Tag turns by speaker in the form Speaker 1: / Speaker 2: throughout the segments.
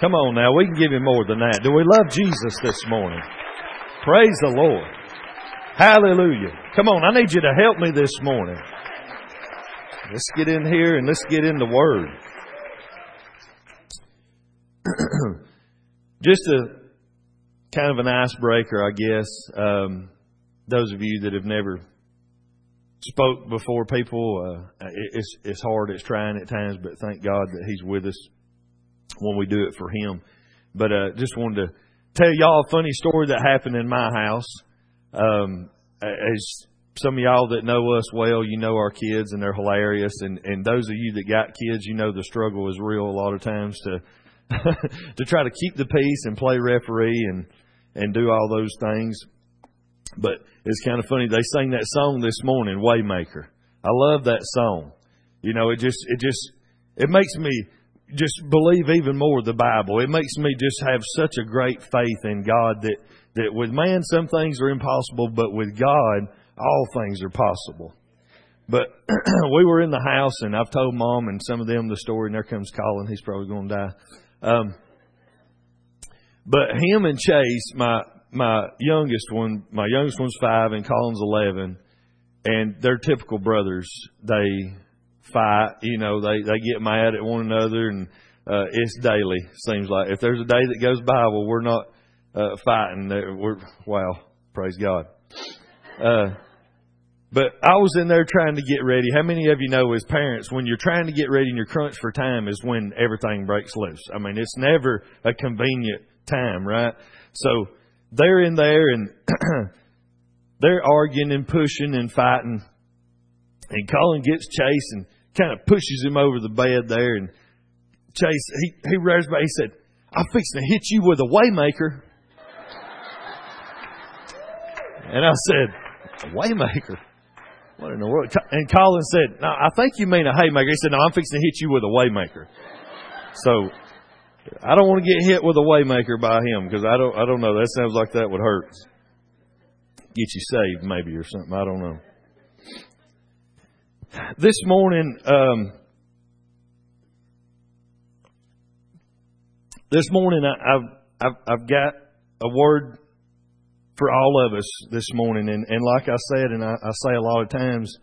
Speaker 1: Come on now, we can give Him more than that. Do we love Jesus this morning? Praise the Lord. Hallelujah. Come on, I need you to help me this morning. Let's get in here and let's get in the Word. Just a kind of an icebreaker, I guess. Those of you that have never spoke before people, it's hard, it's trying at times, but thank God that He's with us when we do it for Him. But just wanted to tell y'all a funny story that happened in my house. As some of y'all that know us well, you know our kids and they're hilarious. And those of you that got kids, you know the struggle is real a lot of times to to try to keep the peace and play referee and do all those things. But it's kind of funny. They sang that song this morning, Waymaker. I love that song. You know, it makes me just believe even more the Bible. It makes me just have such a great faith in God that with man some things are impossible, but with God all things are possible. But we were in the house, and I've told Mom and some of them the story, and there comes Colin. He's probably going to die. But him and Chase, my youngest one's 5 and Colin's 11, and they're typical brothers. They fight, you know, they get mad at one another, and it's daily. Seems like if there's a day that goes by, well, we're not fighting. Wow, praise God. But I was in there trying to get ready. How many of you know as parents, when you're trying to get ready and you're crunched for time is when everything breaks loose? I mean, it's never a convenient time, right? So they're in there and they're arguing and pushing and fighting. And Colin gets Chase and kind of pushes him over the bed there. And Chase, he rears back. He said, "I'm fixing to hit you with a Waymaker." And I said, "Waymaker? What in the world?" And Colin said, "No, I think you mean a haymaker." He said, "No, I'm fixing to hit you with a Waymaker." So I don't want to get hit with a Waymaker by him because I don't know. That sounds like that would hurt. Get you saved maybe or something. I don't know. This morning, I've got a word for all of us this morning, and like I said, and I say a lot of times,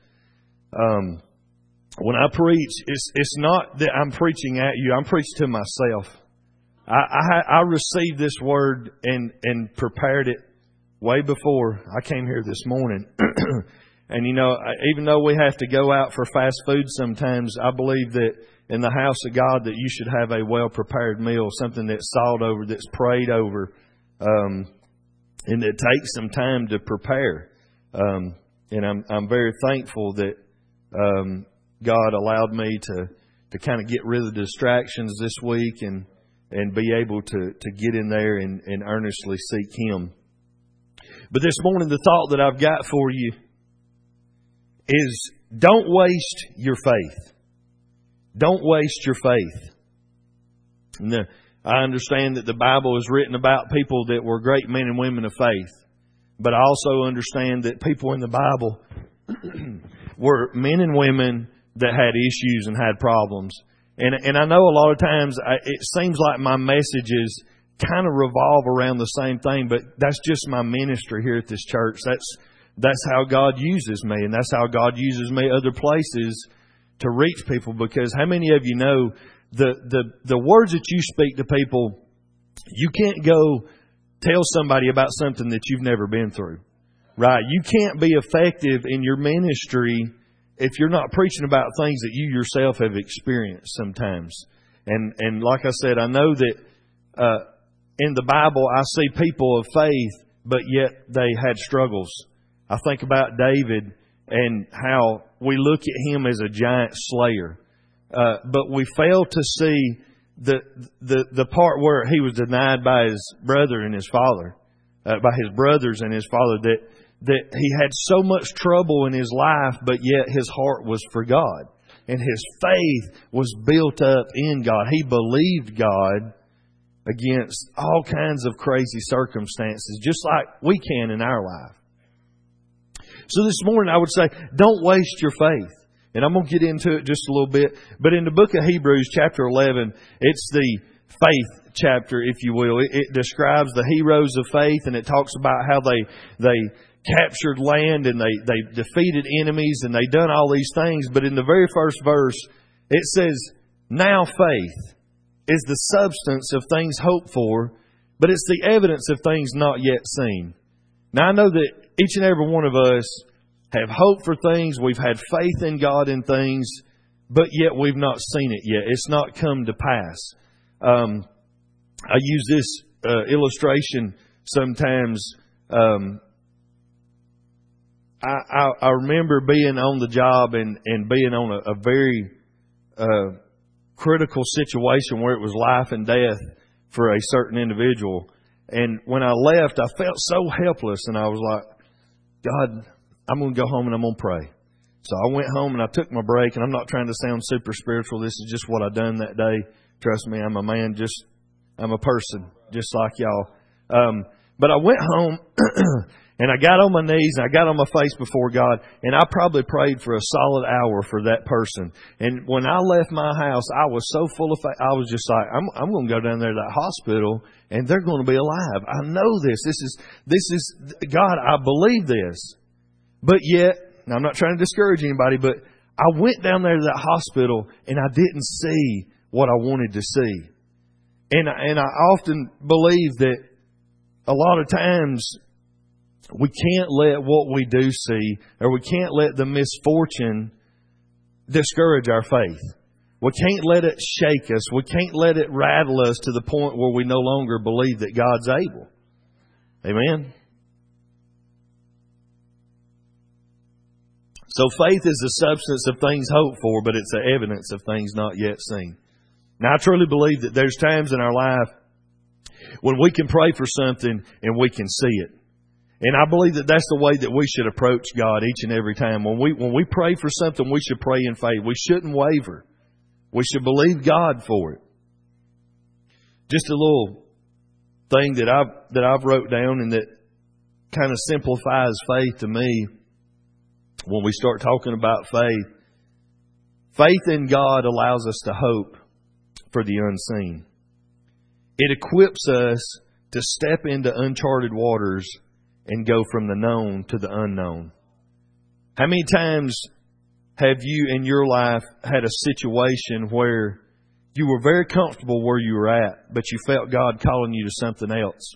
Speaker 1: when I preach, it's not that I'm preaching at you. I'm preaching to myself. I received this word and prepared it way before I came here this morning. And you know, even though we have to go out for fast food sometimes, I believe that in the house of God that you should have a well-prepared meal, something that's sought over, that's prayed over, and that takes some time to prepare. And I'm very thankful that God allowed me to kind of get rid of the distractions this week and be able to get in there and earnestly seek Him. But this morning, the thought that I've got for you is don't waste your faith. Don't waste your faith. Now, I understand that the Bible is written about people that were great men and women of faith. But I also understand that people in the Bible were men and women that had issues and had problems. And I know a lot of times it seems like my messages kind of revolve around the same thing, but that's just my ministry here at this church. That's how God uses me, and that's how God uses me other places to reach people. Because how many of you know the words that you speak to people, you can't go tell somebody about something that you've never been through, right? You can't be effective in your ministry if you're not preaching about things that you yourself have experienced sometimes. And like I said, I know that in the Bible I see people of faith, but yet they had struggles. I think about David and how we look at him as a giant slayer. But we fail to see the part where he was denied by his brother and his father, by his brothers and his father, that he had so much trouble in his life, but yet his heart was for God. And his faith was built up in God. He believed God against all kinds of crazy circumstances, just like we can in our life. So this morning I would say, don't waste your faith. And I'm going to get into it just a little bit. But in the book of Hebrews chapter 11, it's the faith chapter, if you will. It describes the heroes of faith, and it talks about how they captured land and they defeated enemies and they done all these things. But in the very first verse, it says, now faith is the substance of things hoped for, but it's the evidence of things not yet seen. Now I know that each and every one of us have hope for things. We've had faith in God in things, but yet we've not seen it yet. It's not come to pass. I use this illustration sometimes. I remember being on the job and being on a very critical situation where it was life and death for a certain individual. And when I left, I felt so helpless, and I was like, God, I'm going to go home and I'm going to pray. So I went home and I took my break, and I'm not trying to sound super spiritual. This is just what I done that day. Trust me, I'm a man, I'm a person, just like y'all. But I went home and I got on my knees and I got on my face before God, and I probably prayed for a solid hour for that person. And when I left my house, I was so full of faith. I was just like, I'm going to go down there to that hospital and they're going to be alive. I know this. This is God. I believe this. But yet, and I'm not trying to discourage anybody, but I went down there to that hospital and I didn't see what I wanted to see. And I often believe that a lot of times we can't let what we do see, or we can't let the misfortune discourage our faith. We can't let it shake us. We can't let it rattle us to the point where we no longer believe that God's able. Amen? So faith is the substance of things hoped for, but it's the evidence of things not yet seen. Now, I truly believe that there's times in our life when we can pray for something and we can see it. And I believe that that's the way that we should approach God each and every time. When we pray for something, we should pray in faith. We shouldn't waver. We should believe God for it. Just a little thing that I've wrote down and that kind of simplifies faith to me when we start talking about faith. Faith in God allows us to hope for the unseen. It equips us to step into uncharted waters and go from the known to the unknown. How many times have you in your life had a situation where you were very comfortable where you were at, but you felt God calling you to something else?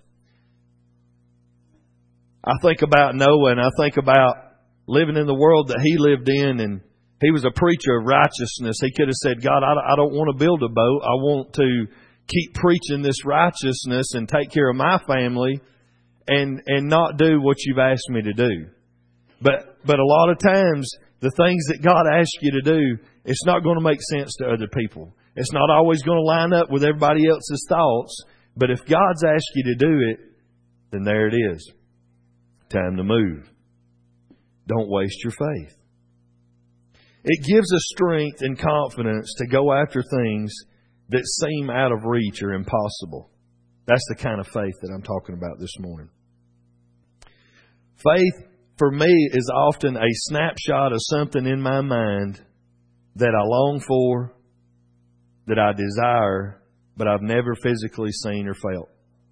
Speaker 1: I think about Noah, and I think about living in the world that he lived in, and he was a preacher of righteousness. He could have said, God, I don't want to build a boat. I want to keep preaching this righteousness and take care of my family and not do what you've asked me to do. But a lot of times, the things that God asks you to do, it's not going to make sense to other people. It's not always going to line up with everybody else's thoughts. But if God's asked you to do it, then there it is. Time to move. Don't waste your faith. It gives us strength and confidence to go after things that seem out of reach or impossible. That's the kind of faith that I'm talking about this morning. Faith, for me, is often a snapshot of something in my mind that I long for, that I desire, but I've never physically seen or felt.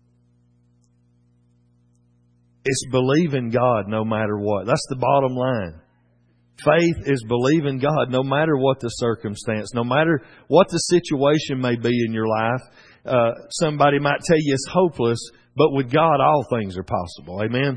Speaker 1: It's believing God no matter what. That's the bottom line. Faith is believing God no matter what the circumstance, no matter what the situation may be in your life. Somebody might tell you it's hopeless, but with God all things are possible. Amen?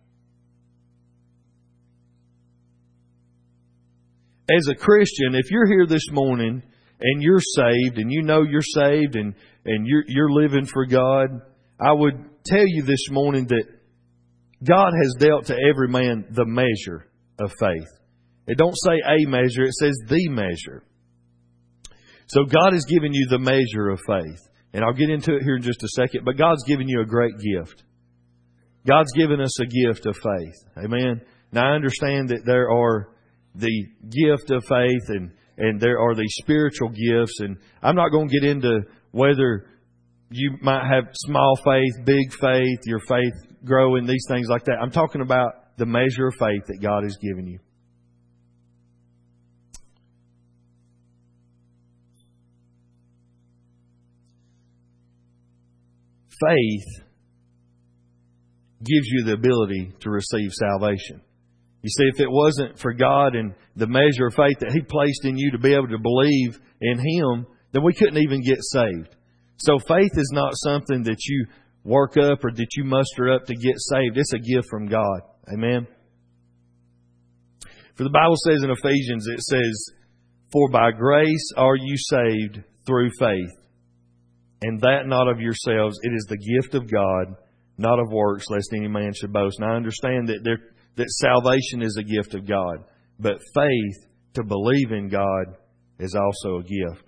Speaker 1: As a Christian, if you're here this morning and you're saved and you know you're saved and you're living for God, I would tell you this morning that God has dealt to every man the measure of faith. It don't say a measure, it says the measure. So God has given you the measure of faith. And I'll get into it here in just a second, but God's given you a great gift. God's given us a gift of faith. Amen. Now I understand that there are the gift of faith and there are these spiritual gifts, and I'm not going to get into whether you might have small faith, big faith, your faith growing, these things like that. I'm talking about the measure of faith that God has given you. faith gives you the ability to receive salvation. You see, if it wasn't for God and the measure of faith that He placed in you to be able to believe in Him, then we couldn't even get saved. So faith is not something that you work up or that you muster up to get saved. It's a gift from God. Amen. For the Bible says in Ephesians, it says, "For by grace are you saved through faith, and that not of yourselves. It is the gift of God, not of works, lest any man should boast." And I understand that salvation is a gift of God, but faith to believe in God is also a gift.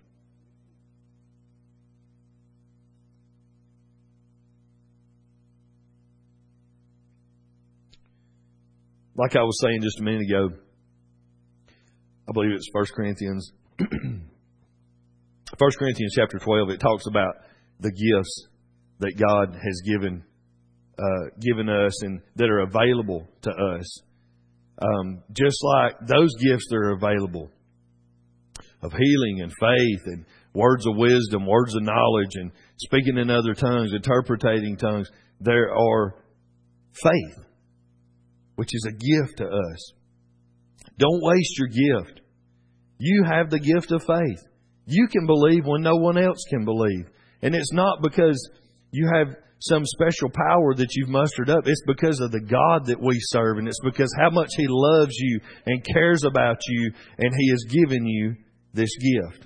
Speaker 1: Like I was saying just a minute ago, I believe it's 1 Corinthians. 1 Corinthians chapter 12, it talks about the gifts that God has given us and that are available to us. Just like those gifts that are available of healing and faith and words of wisdom, words of knowledge, and speaking in other tongues, interpreting tongues, there are faith, which is a gift to us. Don't waste your gift. You have the gift of faith. You can believe when no one else can believe. And it's not because you have some special power that you've mustered up. It's because of the God that we serve. And it's because how much He loves you and cares about you. And He has given you this gift.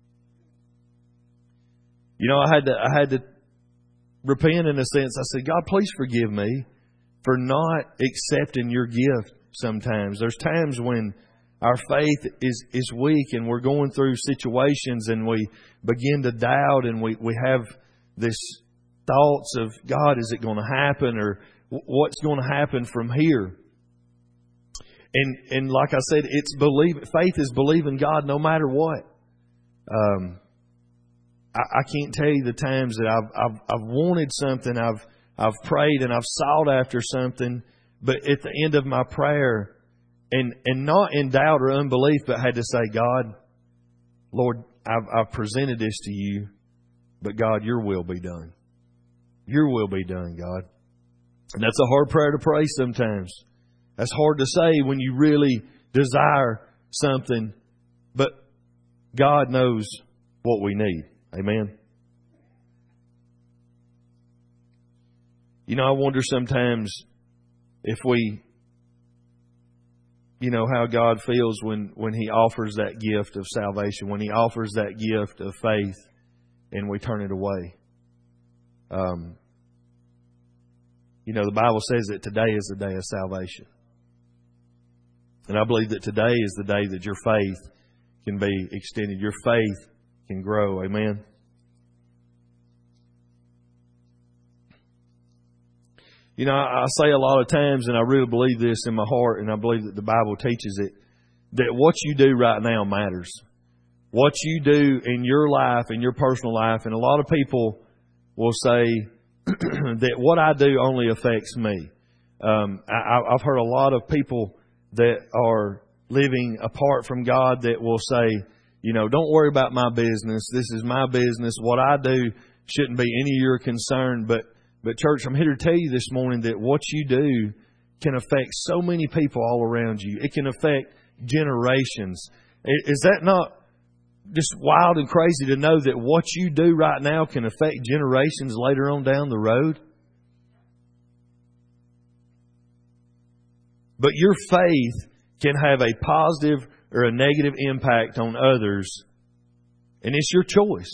Speaker 1: You know, I had to repent in a sense. I said, God, please forgive me for not accepting your gift sometimes. There's times when our faith is weak and we're going through situations and we begin to doubt and we have this thoughts of, God, is it going to happen, or what's going to happen from here? And like I said, faith is believing God no matter what. I can't tell you the times that I've wanted something, I've prayed and I've sought after something, but at the end of my prayer, and not in doubt or unbelief, but had to say, God, Lord, I've presented this to you, but God, your will be done. Your will be done, God. And that's a hard prayer to pray sometimes. That's hard to say when you really desire something, but God knows what we need. Amen. You know, I wonder sometimes if we, you know, how God feels when He offers that gift of salvation, when He offers that gift of faith and we turn it away. You know, the Bible says that today is the day of salvation. And I believe that today is the day that your faith can be extended. Your faith can grow. Amen. You know, I say a lot of times, and I really believe this in my heart, and I believe that the Bible teaches it, that what you do right now matters. What you do in your life, in your personal life, and a lot of people will say that what I do only affects me. I've heard a lot of people that are living apart from God that will say, you know, don't worry about my business. This is my business. What I do shouldn't be any of your concern. But church, I'm here to tell you this morning that what you do can affect so many people all around you. It can affect generations. Is that not just wild and crazy to know that what you do right now can affect generations later on down the road? But your faith can have a positive or a negative impact on others, and it's your choice.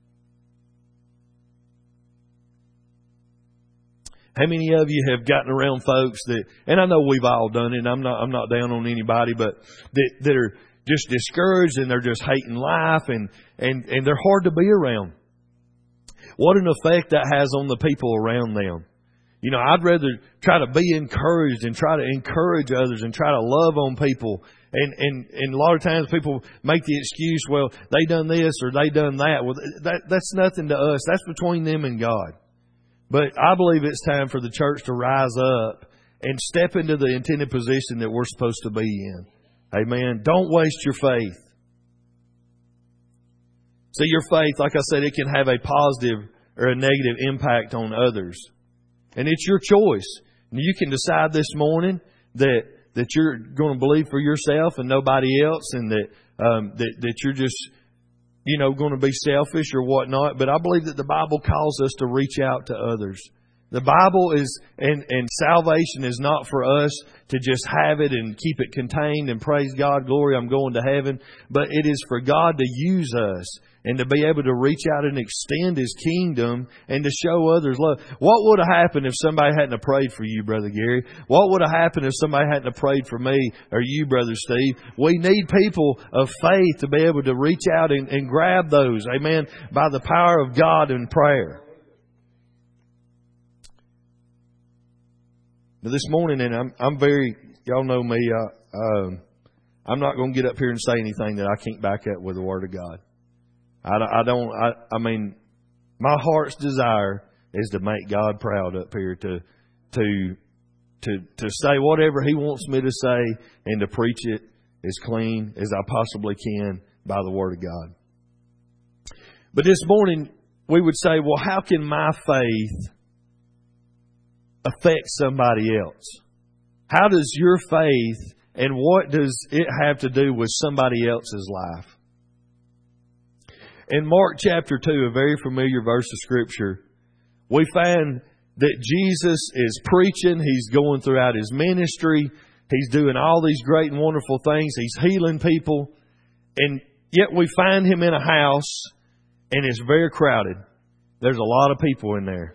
Speaker 1: How many of you have gotten around folks that, and I know we've all done it, and I'm not down on anybody, but that are just discouraged and they're just hating life and they're hard to be around. What an effect that has on the people around them. You know, I'd rather try to be encouraged and try to encourage others and try to love on people. And a lot of times people make the excuse, well, they done this or they done that. Well, that's nothing to us. That's between them and God. But I believe it's time for the church to rise up and step into the intended position that we're supposed to be in. Amen. Don't waste your faith. So your faith, like I said, it can have a positive or a negative impact on others. And it's your choice. You can decide this morning that you're going to believe for yourself and nobody else, and that you're just, going to be selfish or whatnot. But I believe that the Bible calls us to reach out to others. The Bible is, and salvation is not for us to just have it and keep it contained and praise God, glory, I'm going to heaven. But it is for God to use us and to be able to reach out and extend His kingdom and to show others love. What would have happened if somebody hadn't have prayed for you, Brother Gary? What would have happened if somebody hadn't have prayed for me or you, Brother Steve? We need people of faith to be able to reach out and grab those, amen, by the power of God in prayer. Now this morning, and I'm very, y'all know me, I'm not going to get up here and say anything that I can't back up with the Word of God. I mean, my heart's desire is to make God proud up here, to say whatever He wants me to say and to preach it as clean as I possibly can by the Word of God. But this morning, we would say, well, how can my faith affect somebody else? How does your faith, and what does it have to do with somebody else's life? In Mark chapter 2, a very familiar verse of Scripture, we find that Jesus is preaching. He's going throughout His ministry. He's doing all these great and wonderful things. He's healing people. And yet we find Him in a house, and it's very crowded. There's a lot of people in there.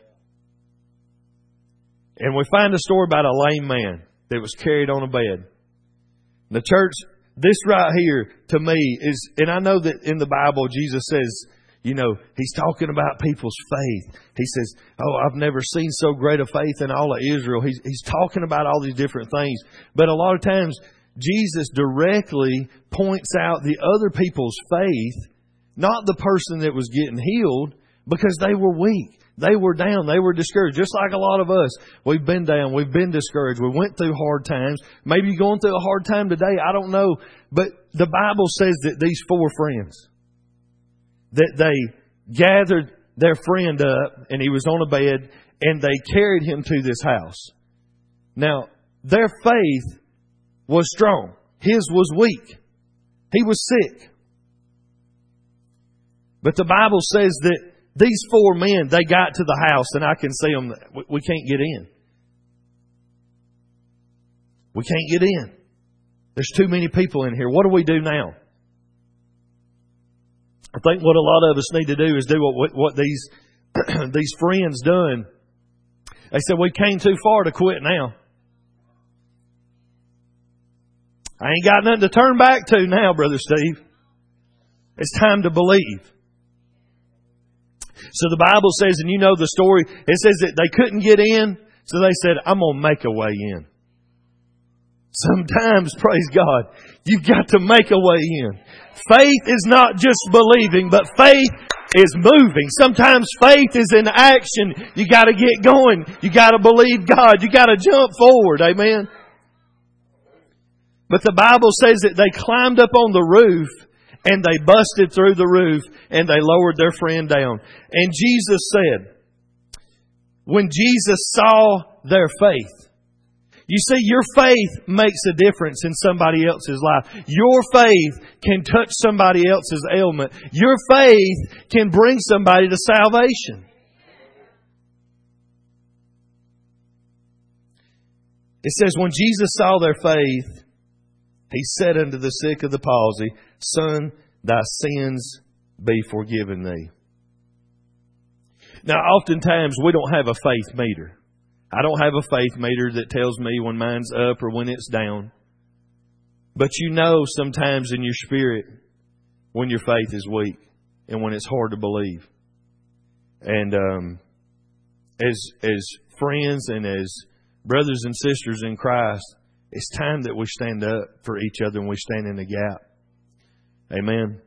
Speaker 1: And we find a story about a lame man that was carried on a bed. The church, this right here to me is, and I know that in the Bible Jesus says, He's talking about people's faith. He says, I've never seen so great a faith in all of Israel. He's talking about all these different things. But a lot of times Jesus directly points out the other people's faith, not the person that was getting healed, because they were weak. They were down. They were discouraged. Just like a lot of us. We've been down. We've been discouraged. We went through hard times. Maybe you're going through a hard time today. I don't know. But the Bible says that these four friends, that they gathered their friend up, and he was on a bed, and they carried him to this house. Now, their faith was strong. His was weak. He was sick. But the Bible says that these four men, they got to the house, and I can see them. We can't get in. We can't get in. There's too many people in here. What do we do now? I think what a lot of us need to do is do what these these friends done. They said, we came too far to quit now. I ain't got nothing to turn back to now, Brother Steve. It's time to believe. So the Bible says, and you know the story, it says that they couldn't get in, so they said, I'm going to make a way in. Sometimes, praise God, you've got to make a way in. Faith is not just believing, but faith is moving. Sometimes faith is in action. You got to get going. You got to believe God. You got to jump forward. Amen. But the Bible says that they climbed up on the roof, and they busted through the roof, and they lowered their friend down. And Jesus said, when Jesus saw their faith, you see, your faith makes a difference in somebody else's life. Your faith can touch somebody else's ailment. Your faith can bring somebody to salvation. It says, when Jesus saw their faith, He said unto the sick of the palsy, Son, thy sins be forgiven thee. Now, oftentimes we don't have a faith meter. I don't have a faith meter that tells me when mine's up or when it's down. But you know sometimes in your spirit when your faith is weak and when it's hard to believe. And as friends and as brothers and sisters in Christ, it's time that we stand up for each other and we stand in the gap. Amen.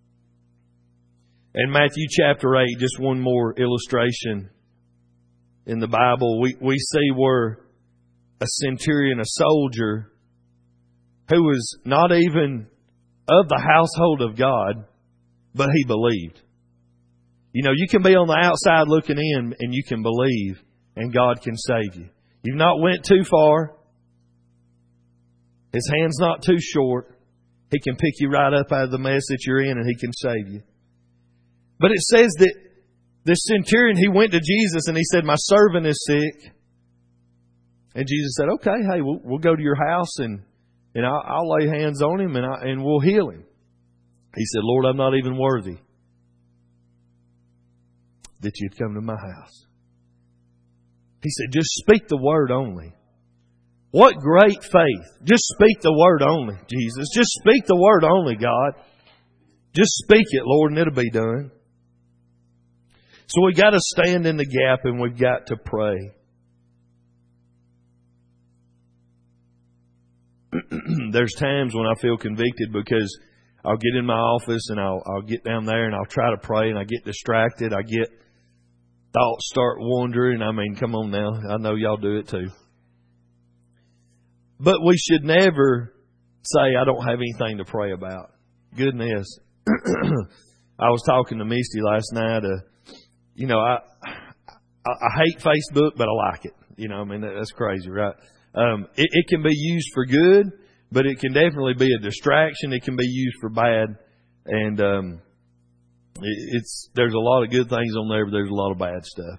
Speaker 1: In Matthew chapter 8, just one more illustration in the Bible, we see where a centurion, a soldier, who was not even of the household of God, but he believed. You know, you can be on the outside looking in and you can believe and God can save you. You've not went too far. His hand's not too short. He can pick you right up out of the mess that you're in and He can save you. But it says that the centurion, he went to Jesus and he said, my servant is sick. And Jesus said, okay, hey, we'll go to your house and I'll lay hands on him and we'll heal him. He said, Lord, I'm not even worthy that you'd come to my house. He said, just speak the word only. What great faith. Just speak the word only, Jesus. Just speak the word only, God. Just speak it, Lord, and it'll be done. So we got to stand in the gap and we've got to pray. There's times when I feel convicted because I'll get in my office and I'll get down there and I'll try to pray and I get distracted. I get thoughts start wandering. I mean, come on now. I know y'all do it too. But we should never say, I don't have anything to pray about. Goodness. I was talking to Misty last night. You know, I hate Facebook, but I like it. You know, I mean, that's crazy, right? It can be used for good, but it can definitely be a distraction. It can be used for bad. And there's a lot of good things on there, but there's a lot of bad stuff.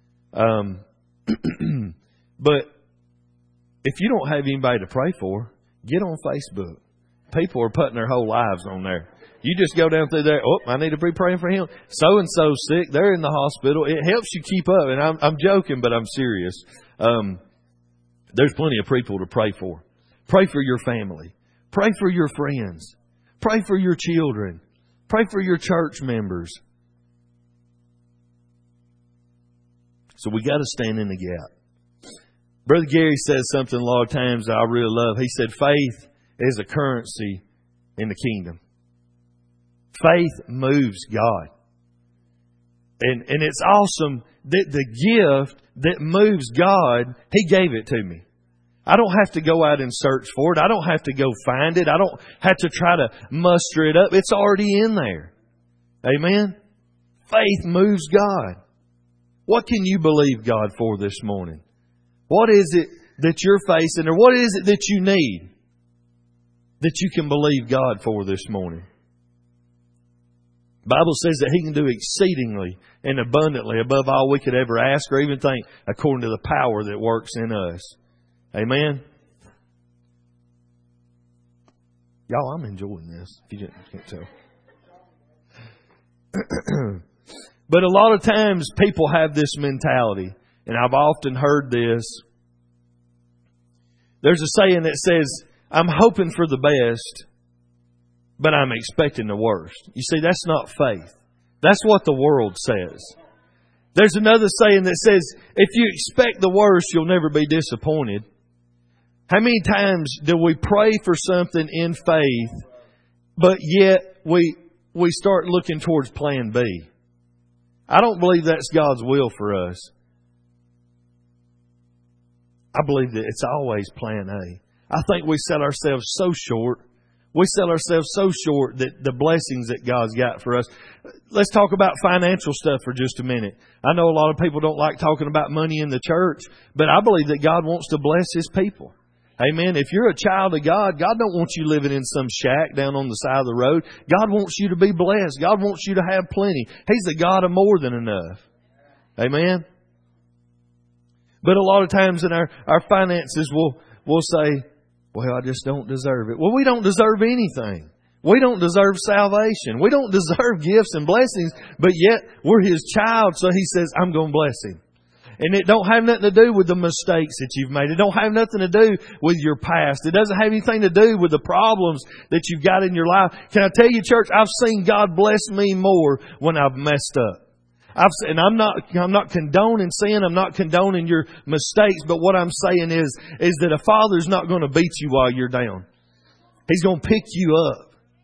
Speaker 1: But if you don't have anybody to pray for, get on Facebook. People are putting their whole lives on there. You just go down through there. Oh, I need to be praying for him. So and so sick. They're in the hospital. It helps you keep up. And I'm joking, but I'm serious. There's plenty of people to pray for. Pray for your family. Pray for your friends. Pray for your children. Pray for your church members. So we got to stand in the gap. Brother Gary says something a lot of times that I really love. He said, faith is a currency in the kingdom. Faith moves God. And it's awesome that the gift that moves God, He gave it to me. I don't have to go out and search for it. I don't have to go find it. I don't have to try to muster it up. It's already in there. Amen? Faith moves God. What can you believe God for this morning? What is it that you're facing, or what is it that you need that you can believe God for this morning? The Bible says that He can do exceedingly and abundantly above all we could ever ask or even think, according to the power that works in us. Amen? Y'all, I'm enjoying this. If you can't tell. But a lot of times people have this mentality, and I've often heard this. There's a saying that says, I'm hoping for the best, but I'm expecting the worst. You see, that's not faith. That's what the world says. There's another saying that says, if you expect the worst, you'll never be disappointed. How many times do we pray for something in faith, but yet we start looking towards plan B? I don't believe that's God's will for us. I believe that it's always plan A. I think we sell ourselves so short. We sell ourselves so short that the blessings that God's got for us. Let's talk about financial stuff for just a minute. I know a lot of people don't like talking about money in the church, but I believe that God wants to bless His people. Amen. If you're a child of God, God don't want you living in some shack down on the side of the road. God wants you to be blessed. God wants you to have plenty. He's the God of more than enough. Amen. But a lot of times in our finances, we'll say, well, I just don't deserve it. Well, we don't deserve anything. We don't deserve salvation. We don't deserve gifts and blessings, but yet we're His child, so He says, I'm going to bless him. And it don't have nothing to do with the mistakes that you've made. It don't have nothing to do with your past. It doesn't have anything to do with the problems that you've got in your life. Can I tell you, church, I've seen God bless me more when I've messed up. I'm not condoning sin. I'm not condoning your mistakes. But what I'm saying is that a father's not going to beat you while you're down. He's going to pick you up.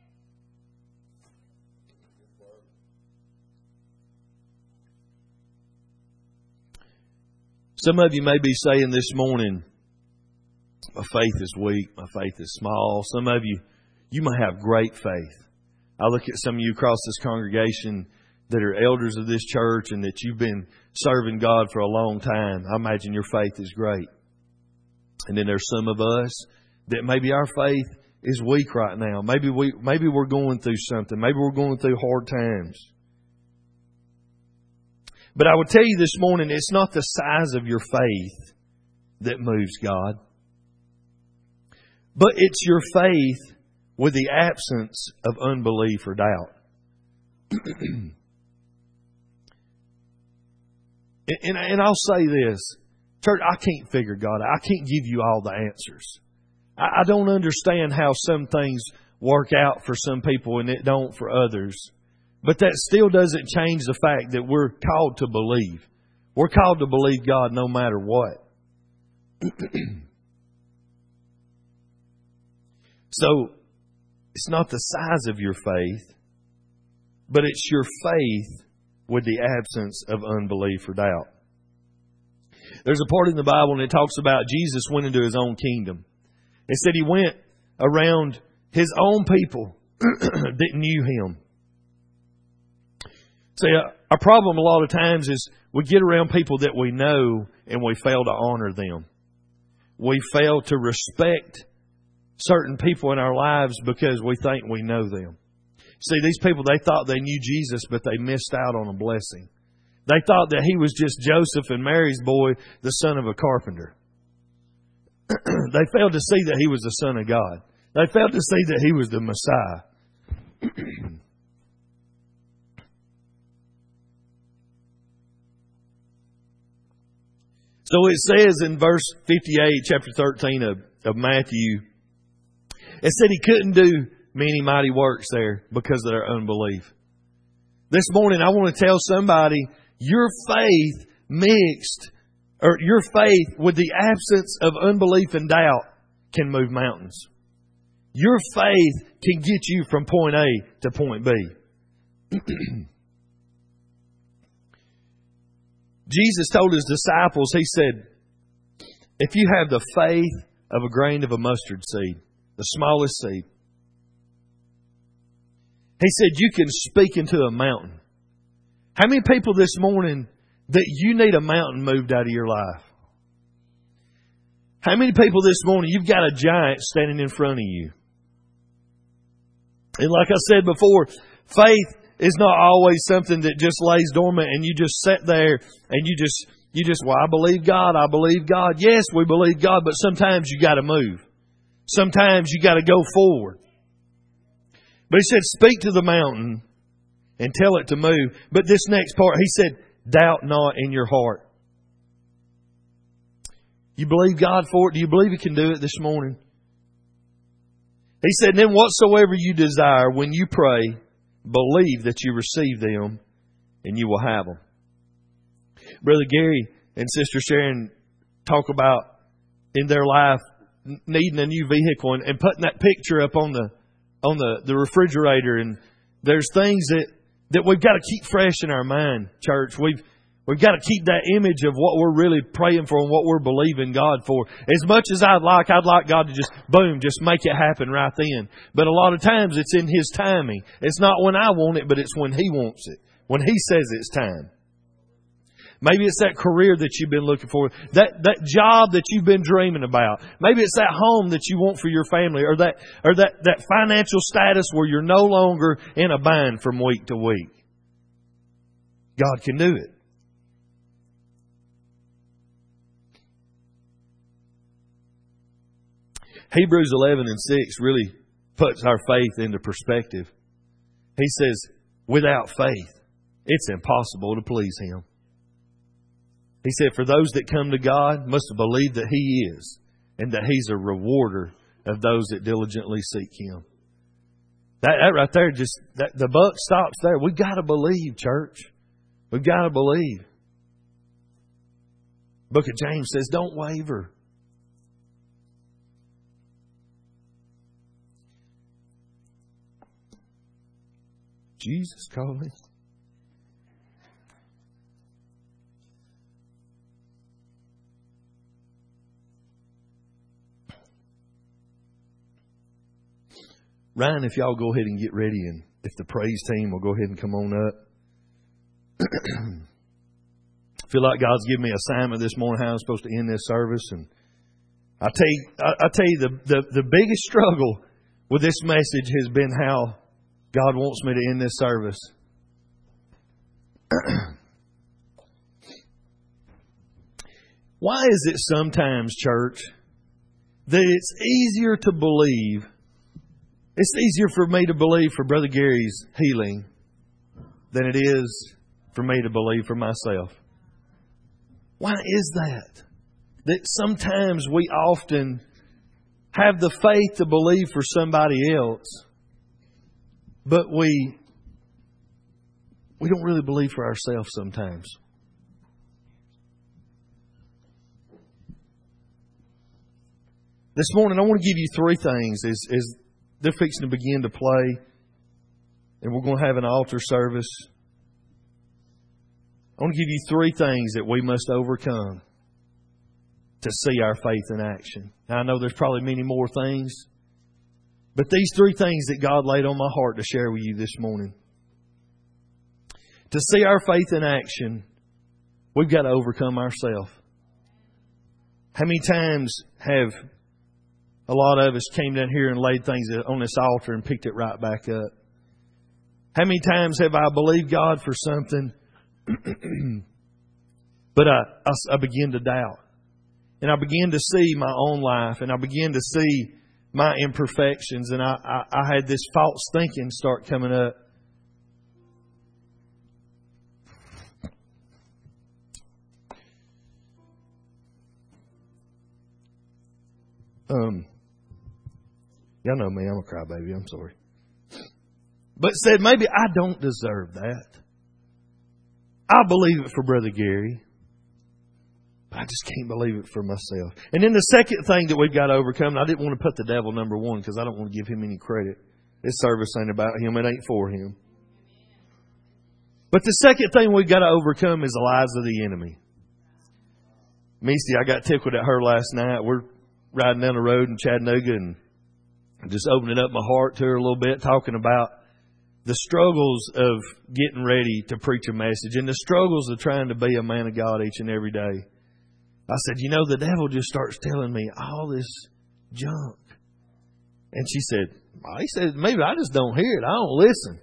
Speaker 1: Some of you may be saying this morning, my faith is weak, my faith is small. Some of you may have great faith. I look at some of you across this congregation, that are elders of this church and that you've been serving God for a long time, I imagine your faith is great. And then there's some of us that maybe our faith is weak right now. Maybe we're going through something. Maybe we're going through hard times. But I would tell you this morning, it's not the size of your faith that moves God. But it's your faith with the absence of unbelief or doubt. And I'll say this. Church, I can't figure God out. I can't give you all the answers. I don't understand how some things work out for some people and it don't for others. But that still doesn't change the fact that we're called to believe. We're called to believe God no matter what. So, it's not the size of your faith, but it's your faith with the absence of unbelief or doubt. There's a part in the Bible and it talks about Jesus went into His own kingdom. It said He went around His own people that knew Him. See, our problem a lot of times is we get around people that we know and we fail to honor them. We fail to respect certain people in our lives because we think we know them. See, these people, they thought they knew Jesus, but they missed out on a blessing. They thought that He was just Joseph and Mary's boy, the son of a carpenter. They failed to see that He was the Son of God. They failed to see that He was the Messiah. So it says in verse 58, chapter 13 of Matthew, it said He couldn't do many mighty works there because of their unbelief. This morning I want to tell somebody, your faith mixed, or your faith with the absence of unbelief and doubt can move mountains. Your faith can get you from point A to point B. Jesus told His disciples, He said, if you have the faith of a grain of a mustard seed, the smallest seed, He said, you can speak into a mountain. How many people this morning that you need a mountain moved out of your life? How many people this morning you've got a giant standing in front of you? And like I said before, faith is not always something that just lays dormant and you just sit there and you just, well, I believe God, I believe God. Yes, we believe God, but sometimes you got to move. Sometimes you got to go forward. But He said, speak to the mountain and tell it to move. But this next part, He said, doubt not in your heart. You believe God for it? Do you believe He can do it this morning? He said, then whatsoever you desire when you pray, believe that you receive them and you will have them. Brother Gary and Sister Sharon talk about in their life needing a new vehicle and putting that picture up on the refrigerator. And there's things that we've got to keep fresh in our mind, church. We've got to keep that image of what we're really praying for and what we're believing God for. As much as I'd like God to just make it happen right then. But a lot of times it's in His timing. It's not when I want it, but it's when He wants it. When He says it's time. Maybe it's that career that you've been looking for. That job that you've been dreaming about. Maybe it's that home that you want for your family. Or that financial status where you're no longer in a bind from week to week. God can do it. Hebrews 11 and 6 really puts our faith into perspective. He says, without faith, it's impossible to please Him. He said, for those that come to God must believe that He is and that He's a rewarder of those that diligently seek Him. That right there, the buck stops there. We've got to believe, church. We've got to believe. The book of James says, don't waver. Jesus calling. Ryan, if y'all go ahead and get ready, and if the praise team will go ahead and come on up. I feel like God's given me an assignment this morning how I'm supposed to end this service. And I tell you, the biggest struggle with this message has been how God wants me to end this service. Why is it sometimes, church, that it's easier to believe, it's easier for me to believe for Brother Gary's healing than it is for me to believe for myself? Why is that? That sometimes we often have the faith to believe for somebody else, but we don't really believe for ourselves sometimes. This morning I want to give you three things as they're fixing to begin to play, and we're going to have an altar service. I want to give you three things that we must overcome to see our faith in action. Now, I know there's probably many more things, but these three things that God laid on my heart to share with you this morning. To see our faith in action, we've got to overcome ourselves. How many times have a lot of us came down here and laid things on this altar and picked it right back up? How many times have I believed God for something, but I begin to doubt? And I begin to see my own life, and I begin to see my imperfections, and I had this false thinking start coming up. Y'all know me, I'm a crybaby, I'm sorry. But said, maybe I don't deserve that. I believe it for Brother Gary, but I just can't believe it for myself. And then the second thing that we've got to overcome, and I didn't want to put the devil number one because I don't want to give him any credit. This service ain't about him, it ain't for him. But the second thing we've got to overcome is the lies of the enemy. Misty, I got tickled at her last night. We're riding down the road in Chattanooga and just opening up my heart to her a little bit, talking about the struggles of getting ready to preach a message and the struggles of trying to be a man of God each and every day. I said, you know, the devil just starts telling me all this junk. And she said, well, he said, maybe I just don't hear it. I don't listen.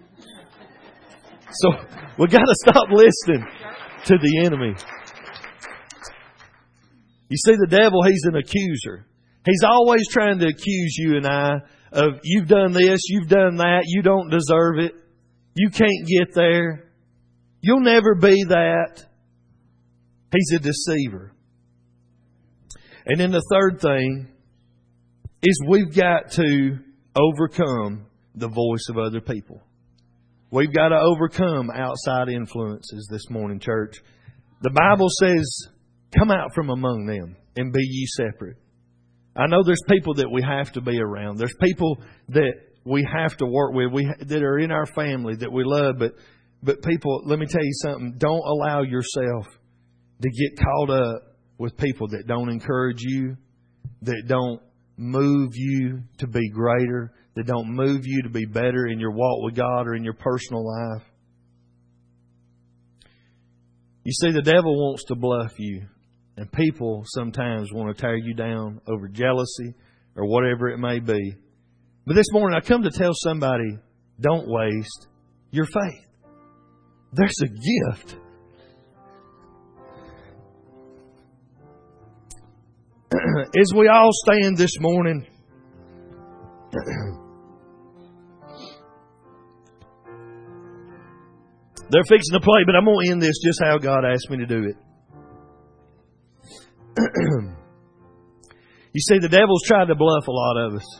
Speaker 1: So we got to stop listening to the enemy. You see, the devil, he's an accuser. He's always trying to accuse you and I of, you've done this, you've done that, you don't deserve it, you can't get there, you'll never be that. He's a deceiver. And then the third thing is we've got to overcome the voice of other people. We've got to overcome outside influences this morning, church. The Bible says, come out from among them and be ye separate. I know there's people that we have to be around. There's people that we have to work with, that are in our family that we love. But people, let me tell you something. Don't allow yourself to get caught up with people that don't encourage you, that don't move you to be greater, that don't move you to be better in your walk with God or in your personal life. You see, the devil wants to bluff you. And people sometimes want to tear you down over jealousy or whatever it may be. But this morning I come to tell somebody, don't waste your faith. There's a gift. As we all stand this morning, they're fixing to play, but I'm going to end this just how God asked me to do it. You see, the devil's tried to bluff a lot of us.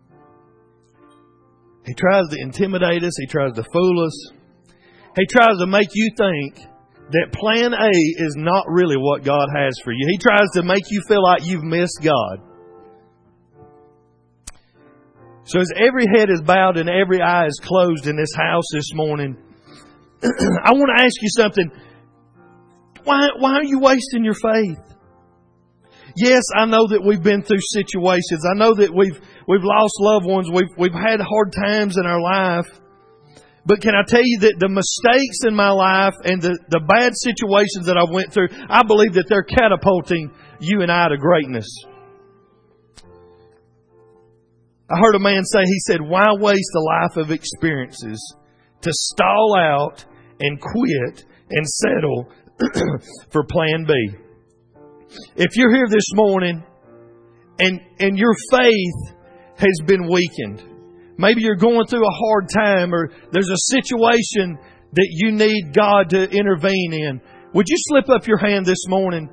Speaker 1: He tries to intimidate us. He tries to fool us. He tries to make you think that plan A is not really what God has for you. He tries to make you feel like you've missed God. So as every head is bowed and every eye is closed in this house this morning, I want to ask you something. Why are you wasting your faith? Yes, I know that we've been through situations. I know that we've lost loved ones. We've had hard times in our life. But can I tell you that the mistakes in my life and the bad situations that I went through, I believe that they're catapulting you and I to greatness. I heard a man say, he said, why waste a life of experiences to stall out and quit and settle for plan B? If you're here this morning and your faith has been weakened, maybe you're going through a hard time or there's a situation that you need God to intervene in, would you slip up your hand this morning?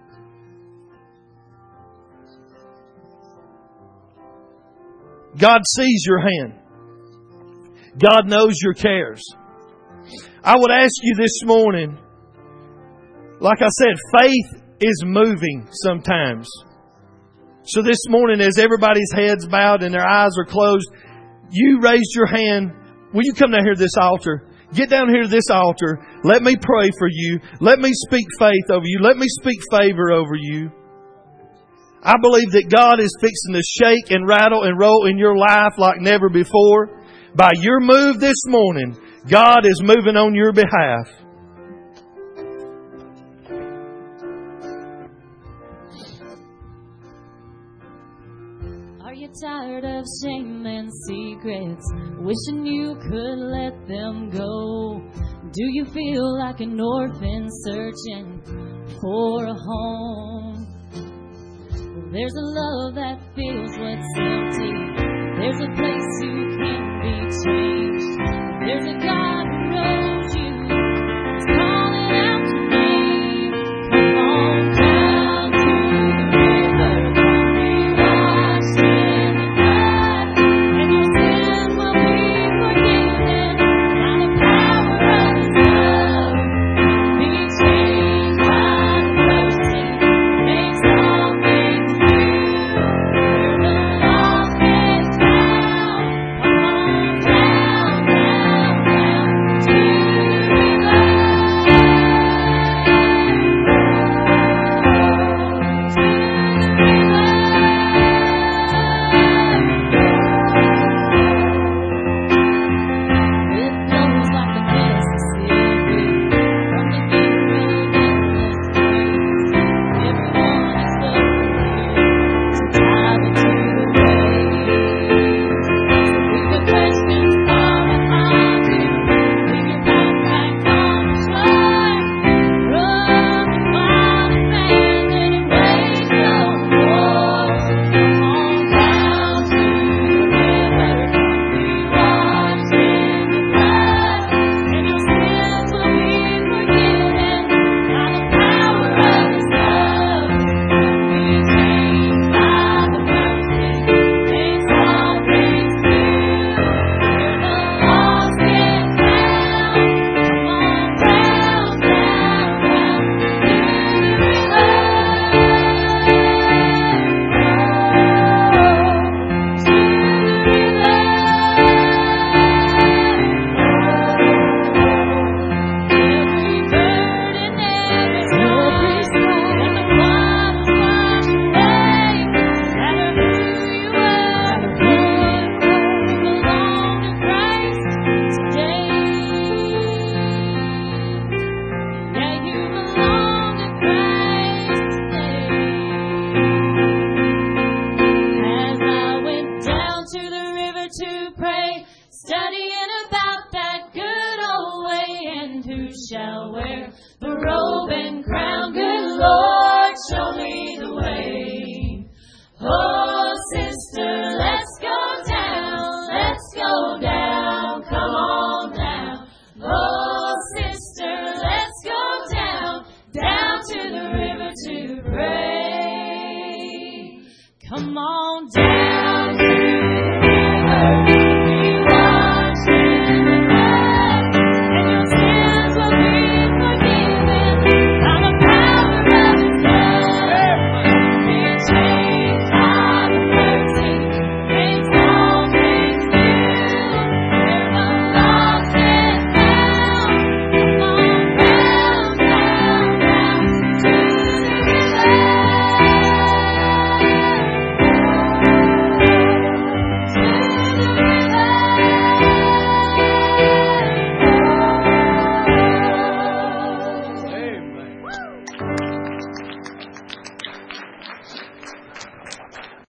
Speaker 1: God sees your hand. God knows your cares. I would ask you this morning, like I said, faith is moving sometimes. So this morning, as everybody's heads bowed and their eyes are closed, you raised your hand. Will you come down here to this altar? Get down here to this altar. Let me pray for you. Let me speak faith over you. Let me speak favor over you. I believe that God is fixing to shake and rattle and roll in your life like never before. By your move this morning, God is moving on your behalf.
Speaker 2: Are you tired of shame and secrets, wishing you could let them go? Do you feel like an orphan searching for a home? There's a love that fills what's empty. There's a place you can be changed. There's a God who knows you. He's calling out your name. Come on down to the river. Come be washed in the blood, and your sins will be forgiven by the power of His love. Be changed by the mercy. Makes all things new. Where the lost get found. Come on down, down, down to the It flows like the Mississippi from the Emerald endless streets. Everyone is welcome here to dive into the waves. So leave your questions far behind you. Leave your backpack on the shore. Run the wild and land and waves no more. Come on down to the river. Come be washed in the blood, and your sins will be forgiven by the power of His love. Be changed by the mercy, makes all things new. Where the lost get found. Come on down, down, down Every burden, every scar, let the waters wash away. No matter who you are, you belong to Christ today. Yeah, you belong to Christ today. As I went down to the river to pray, studying about that good old way, and who shall wear the robe and crown? Good Lord, show me the way. Oh, sister, let's go down, come on down. Oh, sister, let's go down to the river to pray. Come on.